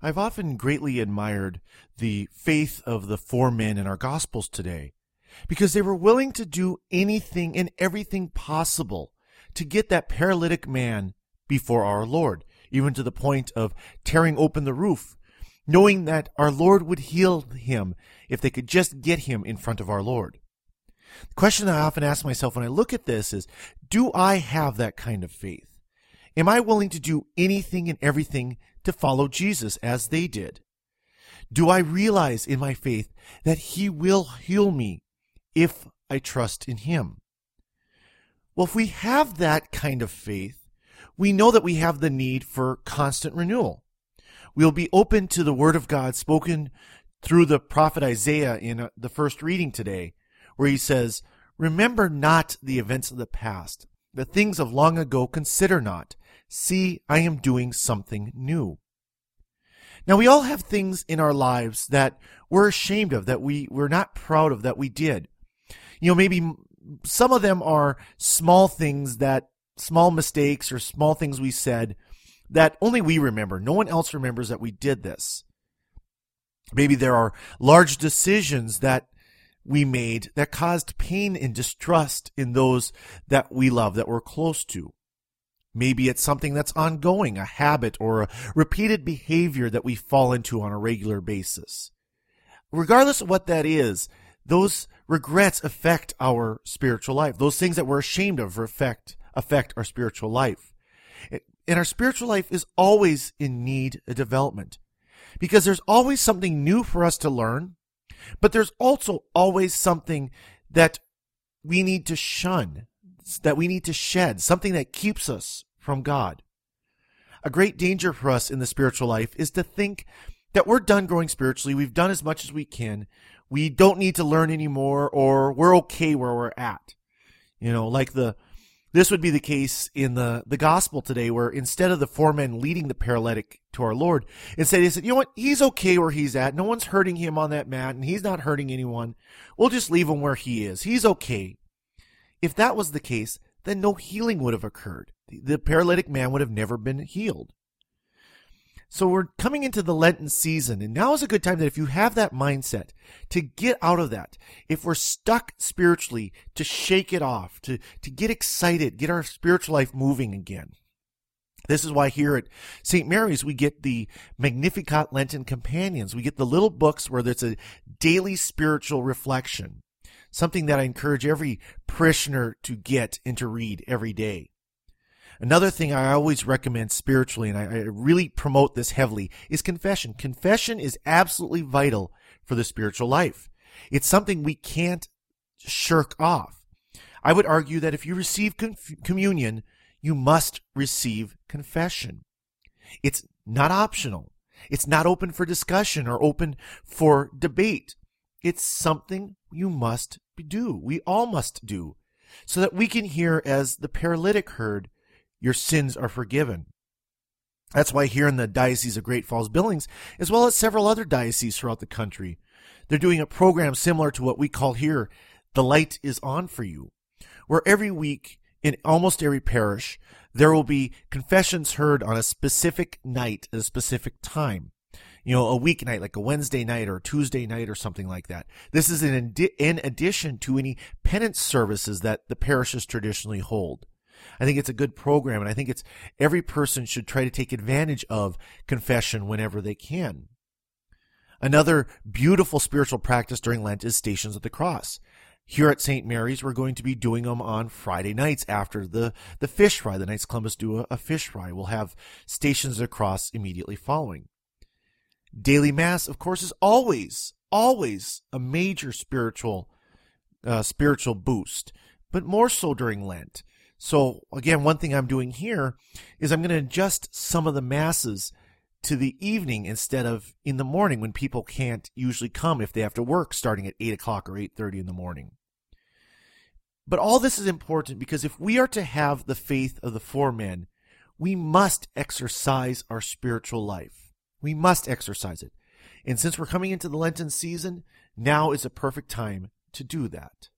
I've often greatly admired the faith of the four men in our Gospels today because they were willing to do anything and everything possible to get that paralytic man before our Lord, even to the point of tearing open the roof, knowing that our Lord would heal him if they could just get him in front of our Lord. The question I often ask myself when I look at this is, do I have that kind of faith? Am I willing to do anything and everything to follow Jesus as they did? Do I realize in my faith that he will heal me if I trust in him? Well, if we have that kind of faith, we know that we have the need for constant renewal. We'll be open to the word of God spoken through the prophet Isaiah in the first reading today, where he says, "Remember not the events of the past, the things of long ago consider not. See, I am doing something new." Now, we all have things in our lives that we're ashamed of, that we're not proud of that we did. Maybe some of them are small things, small mistakes or small things we said that only we remember. No one else remembers that we did this. Maybe there are large decisions that we made that caused pain and distrust in those that we love, that we're close to. Maybe it's something that's ongoing, a habit or a repeated behavior that we fall into on a regular basis. Regardless of what that is, those regrets affect our spiritual life. Those things that we're ashamed of affect our spiritual life. And our spiritual life is always in need of development because there's always something new for us to learn, but there's also always something that we need to shun, that we need to shed, something that keeps us from God. A great danger for us in the spiritual life is to think that we're done growing spiritually, we've done as much as we can, we don't need to learn anymore, or we're okay where we're at. This would be the case in the gospel today, where instead of the four men leading the paralytic to our Lord, instead they said, you know what, he's okay where he's at. No one's hurting him on that mat, and he's not hurting anyone. We'll just leave him where he is. He's okay. If that was the case, then no healing would have occurred. The paralytic man would have never been healed. So we're coming into the Lenten season, and now is a good time that if you have that mindset, to get out of that. If we're stuck spiritually, to shake it off, to get excited, get our spiritual life moving again. This is why here at St. Mary's we get the Magnificat Lenten Companions. We get the little books where there's a daily spiritual reflection, something that I encourage every parishioner to get and to read every day. Another thing I always recommend spiritually, and I really promote this heavily, is confession. Confession is absolutely vital for the spiritual life. It's something we can't shirk off. I would argue that if you receive communion, you must receive confession. It's not optional. It's not open for discussion or open for debate. It's something you must do. We all must do, so that we can hear, as the paralytic heard, your sins are forgiven. That's why here in the Diocese of Great Falls Billings, as well as several other dioceses throughout the country, they're doing a program similar to what we call here, The Light is On for You, where every week in almost every parish, there will be confessions heard on a specific night at a specific time. A weeknight, like a Wednesday night or a Tuesday night or something like that. This is in addition to any penance services that the parishes traditionally hold. I think it's a good program, and I think every person should try to take advantage of confession whenever they can. Another beautiful spiritual practice during Lent is Stations of the Cross. Here at St. Mary's, we're going to be doing them on Friday nights after the fish fry. The Knights Columbus do a fish fry. We'll have Stations of the Cross immediately following. Daily Mass, of course, is always a major spiritual boost, but more so during Lent. So again, one thing I'm doing here is I'm going to adjust some of the masses to the evening instead of in the morning, when people can't usually come if they have to work starting at 8 o'clock or 8:30 in the morning. But all this is important because if we are to have the faith of the four men, we must exercise our spiritual life. We must exercise it. And since we're coming into the Lenten season, now is a perfect time to do that.